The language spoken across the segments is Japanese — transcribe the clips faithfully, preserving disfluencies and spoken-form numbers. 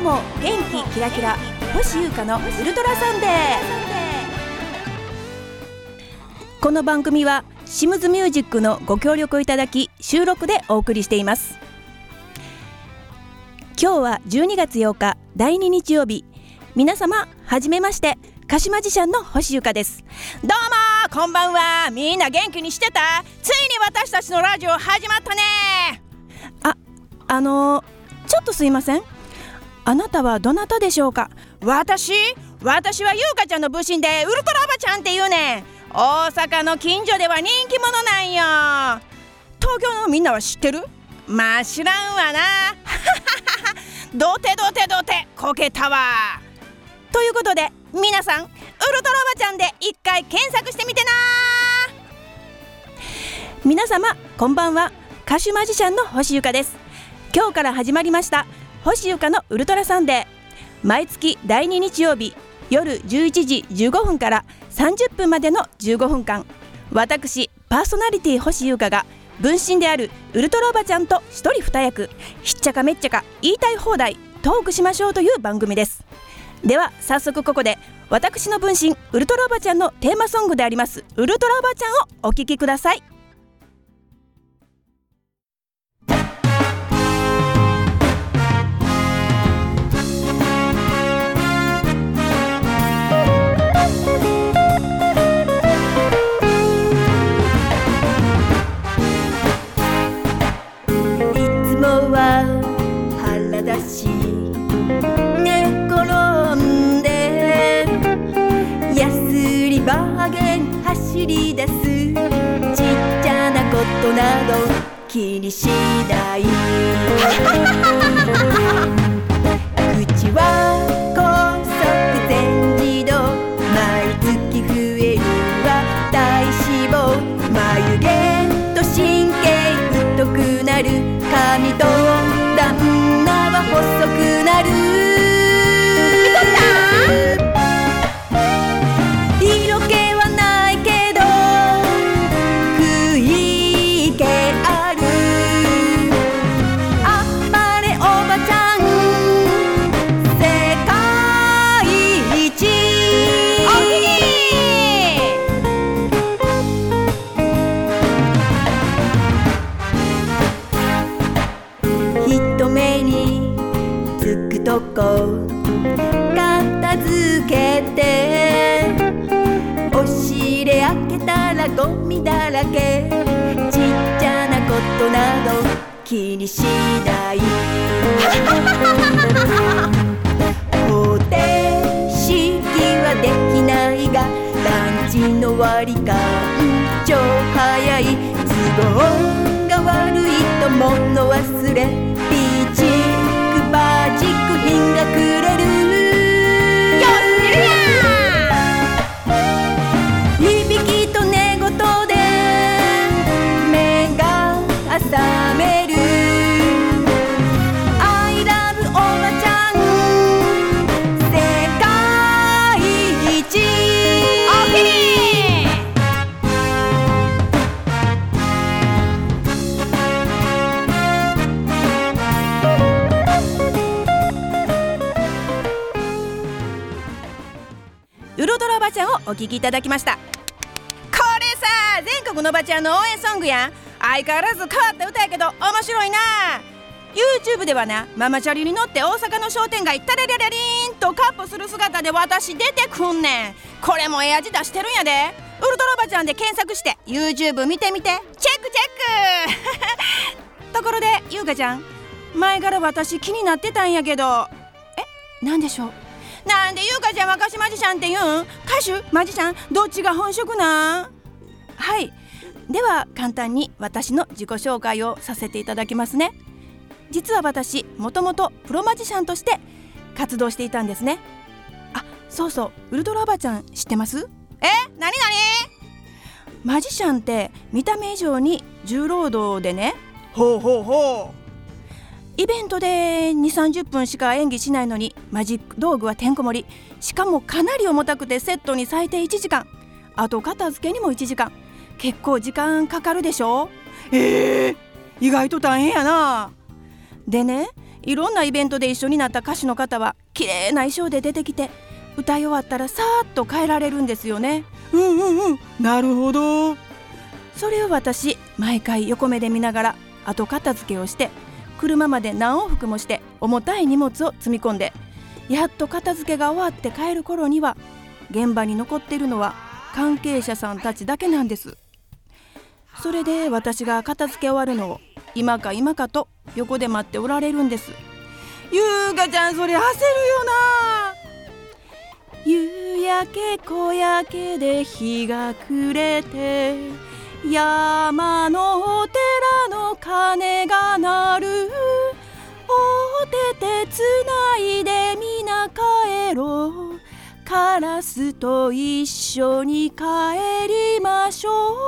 も元気キラキラ星優香のウルトラサンデー。この番組はシムズミュージックのご協力いただき収録でお送りしています。今日はじゅうにがつようかだいに日曜日。皆様はじめまして、歌手マジシャンの星優香です。どうもこんばんは。みんな元気にしてた？ついに私たちのラジオ始まったね。あ、あのー、ちょっとすいません。あなたはどなたでしょうか？私私は優香ちゃんの分身でウルトラおばちゃんっていうねん。大阪の近所では人気者なんよ。東京のみんなは知ってる？まあ知らんわなどてどてどてこけたわ。ということで皆さんウルトラおばちゃんで一回検索してみてな。皆様こんばんは。歌手マジシャンの星優香です。今日から始まりました星優香のウルトラサンデー。毎月だいに日曜日夜じゅういちじじゅうごふんからさんじゅっぷんまでのじゅうごふんかん、私パーソナリティ星優香が分身であるウルトラおばちゃんと一人二役、ひっちゃかめっちゃか言いたい放題トークしましょうという番組です。では早速ここで私の分身ウルトラおばちゃんのテーマソングでありますウルトラおばちゃんをお聴きください。 寝転んでやすりバーゲン走り出す、ちっちゃなことなど気にしない口は高速全自動、毎月増えるは体脂肪、眉毛と神経太くなる、髪と旦那は細くなる。色気はないけど食い気ある、あっぱれおばちゃん世界一。おおきに人目につくとこ片付けて、押し入れ開けたらゴミだらけ、ちっちゃなことなど気にしない方程式はできないがランチの割り勘超早い、都合が悪いと物忘れ、ピーチクバージック品がくれる。よってるやん。いびきと寝言で目が覚める、 I love おばちゃん世界一。おおきにウルトラおばちゃんをお聞きいただきました。これさ全国のおばちゃんの応援ソングやん。相変わらず変わった歌やけど面白いな。 YouTube ではなママチャリに乗って大阪の商店街タレレレリーンとカップする姿で私出てくんねん。これもええ味出してるんやで。ウルトラおばちゃんで検索して YouTube 見てみて、チェックチェックところで優香ちゃん、前から私気になってたんやけど、え、なんでしょう？なんで優香ちゃんは歌手マジシャンって言うん？歌手マジシャンどっちが本職なん？はい、では簡単に私の自己紹介をさせていただきますね。実は私もともとプロマジシャンとして活動していたんですね。あ、そうそう、ウルトラおばちゃん知ってます？え、なになに？マジシャンって見た目以上に重労働でね。ほうほうほう。イベントでにじゅうさんじゅっぷんしか演技しないのにマジック道具はてんこ盛り、しかもかなり重たくてセットに最低いちじかん、あと片付けにもいちじかん、結構時間かかるでしょ。えー、意外と大変やな。でね、 いろんなイベントで一緒になった歌手の方は綺麗な衣装で出てきて、歌い終わったらさーっと帰られるんですよね。 うんうんうん、なるほど。 それを私毎回横目で見ながら後片付けをして、車まで何往復もして重たい荷物を積み込んで、やっと片付けが終わって帰る頃には現場に残っているのは関係者さんたちだけなんです。それで私が片付け終わるのを今か今かと横で待っておられるんです。 ゆうかちゃん、それ焦るよな。 夕焼け小焼けで日が暮れて、山のお寺の鐘が鳴る、お手手つないでみな帰ろう、カラスと一緒に帰りましょ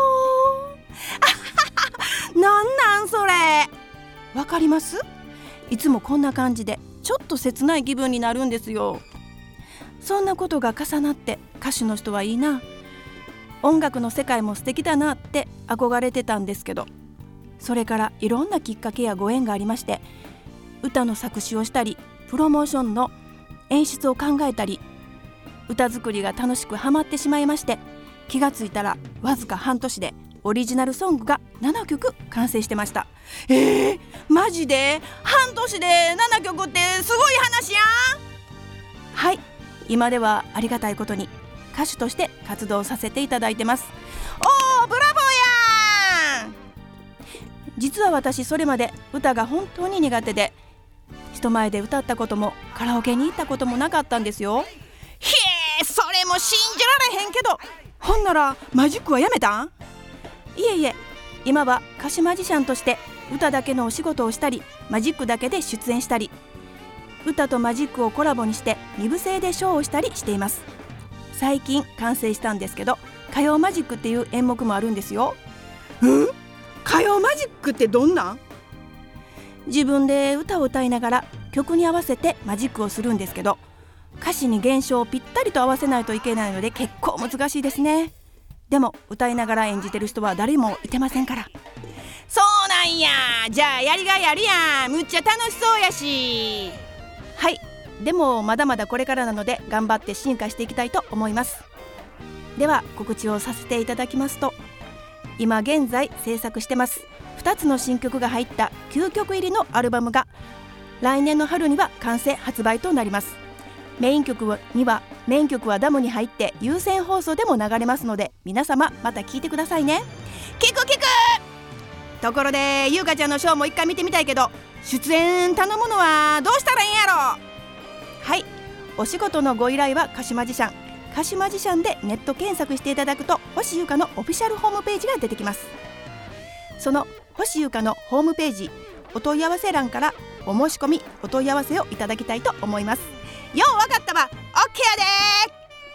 う。なんなんそれ、わかります？いつもこんな感じでちょっと切ない気分になるんですよ。そんなことが重なって、歌手の人はいいな、音楽の世界も素敵だなって憧れてたんですけど、それからいろんなきっかけやご縁がありまして、歌の作詞をしたり、プロモーションの演出を考えたり、歌作りが楽しくハマってしまいまして、気がついたらわずか半年でオリジナルソングがななきょく完成してました。 えー、マジで半年でななきょくってすごい話やん。 はい、今ではありがたいことに歌手として活動させていただいてます。 おー、ブラボーやん。 実は私それまで歌が本当に苦手で、人前で歌ったこともカラオケに行ったこともなかったんですよ。 へえ、それも信じられへんけど、ほんならマジックはやめたん？ いえいえ、今は歌手マジシャンとして歌だけのお仕事をしたり、マジックだけで出演したり、歌とマジックをコラボにして二部制でショーをしたりしています。最近完成したんですけど、歌謡マジックっていう演目もあるんですよ。 うん？歌謡マジックってどんなん？ 自分で歌を歌いながら曲に合わせてマジックをするんですけど、歌詞に原唱をぴったりと合わせないといけないので結構難しいですね。でも歌いながら演じてる人は誰もいてませんから。 そうなんや。じゃあやりがいあるやん。むっちゃ楽しそうやし。 はい、でもまだまだこれからなので頑張って進化していきたいと思います。では告知をさせていただきますと、今現在制作してますふたつの新曲が入ったきゅうきょく入りのアルバムが来年の春には完成発売となります。メイン曲にはメイン曲はダムに入って有線放送でも流れますので、皆様また聞いてくださいね。 聞く聞く。ところでゆうかちゃんのショーも一回見てみたいけど、出演頼むのはどうしたらいいんやろ？ はい、お仕事のご依頼は歌手マジシャン、歌手マジシャンでネット検索していただくと星優香のオフィシャルホームページが出てきます。その星優香のホームページお問い合わせ欄からお申し込みお問い合わせをいただきたいと思います。 ようわかったわ。オッケーやで。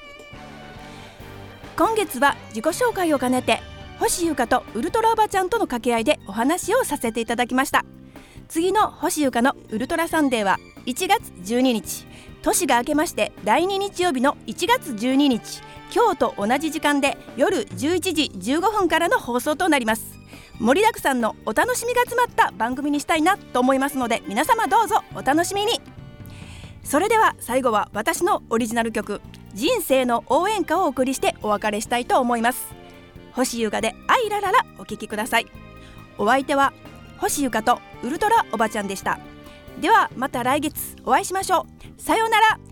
今月は自己紹介を兼ねて星優香とウルトラおばちゃんとの掛け合いでお話をさせていただきました。次の星優香のウルトラサンデーはいちがつじゅうににち、年が明けましてだいに日曜日のいちがつじゅうににち、今日と同じ時間で夜じゅういちじじゅうごふんからの放送となります。盛りだくさんのお楽しみが詰まった番組にしたいなと思いますので、皆様どうぞお楽しみに。それでは最後は私のオリジナル曲人生の応援歌をお送りしてお別れしたいと思います。星優香でアイラララお聴きください。お相手は星優香とウルトラおばちゃんでした。ではまた来月お会いしましょう。さようなら。さよ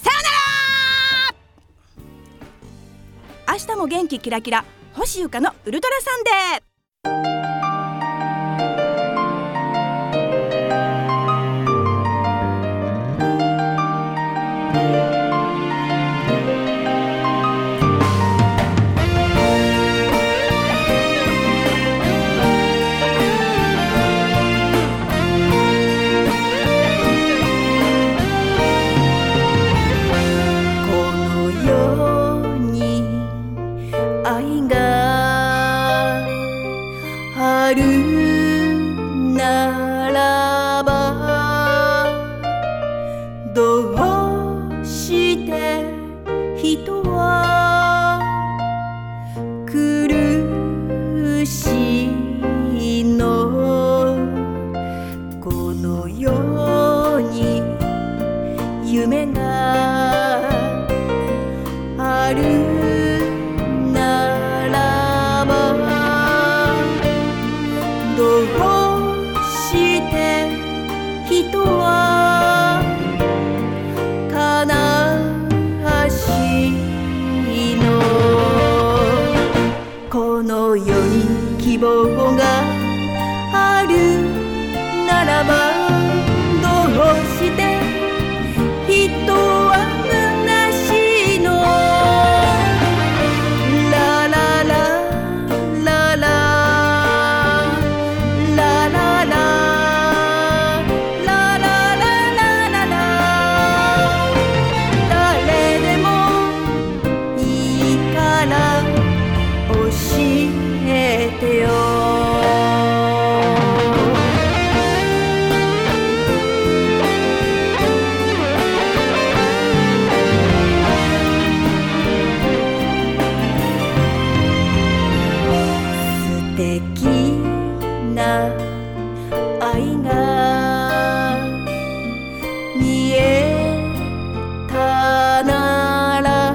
うなら。明日も元気キラキラ星優香のウルトラサンデー。 希望があるならばどうして人は虚しいの。ラララララララララララララ。誰でもいいから教えてよ。素敵な愛が見えたなら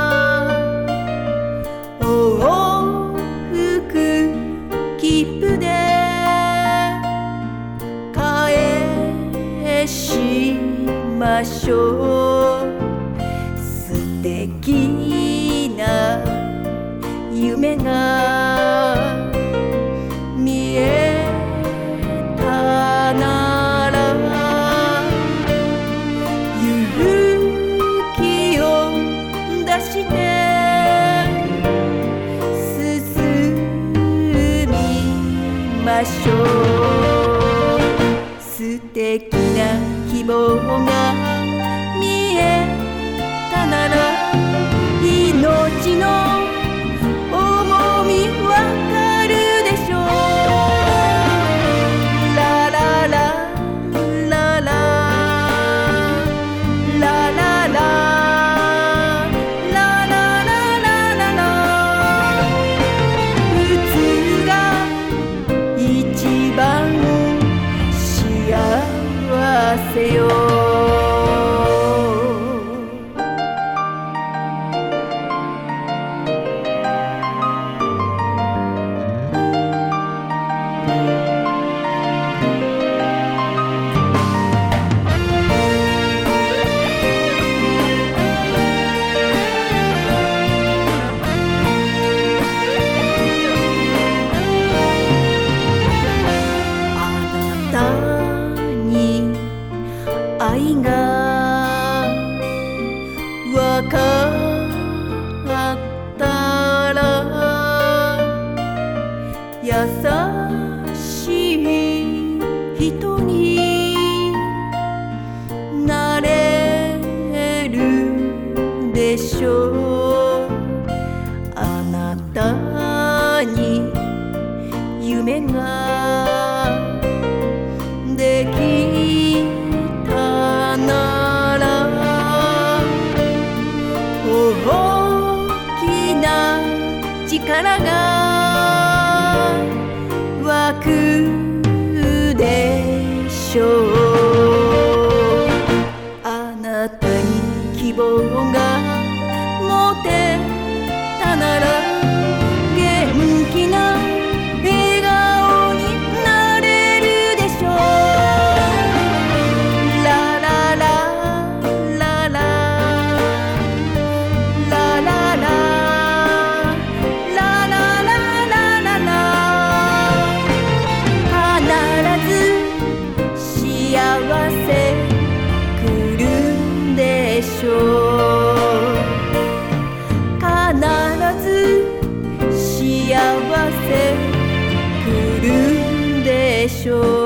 往復切符で返しましょう。素敵な夢が見えたなら勇気を出して進みましょう。素敵な希望が見えたなら命の重みわかるでしょう。ラララララララララララララ。普通が一番幸せよ。愛がわかったら優しい人になれるでしょう。あなたに夢ができたなら大きな力が湧くでしょう。あなたに希望が持てたなら元気な笑顔になれるでしょう。ラララララララララララララ。必ず幸せ来るんでしょう。必ず幸せ来るんでしょう。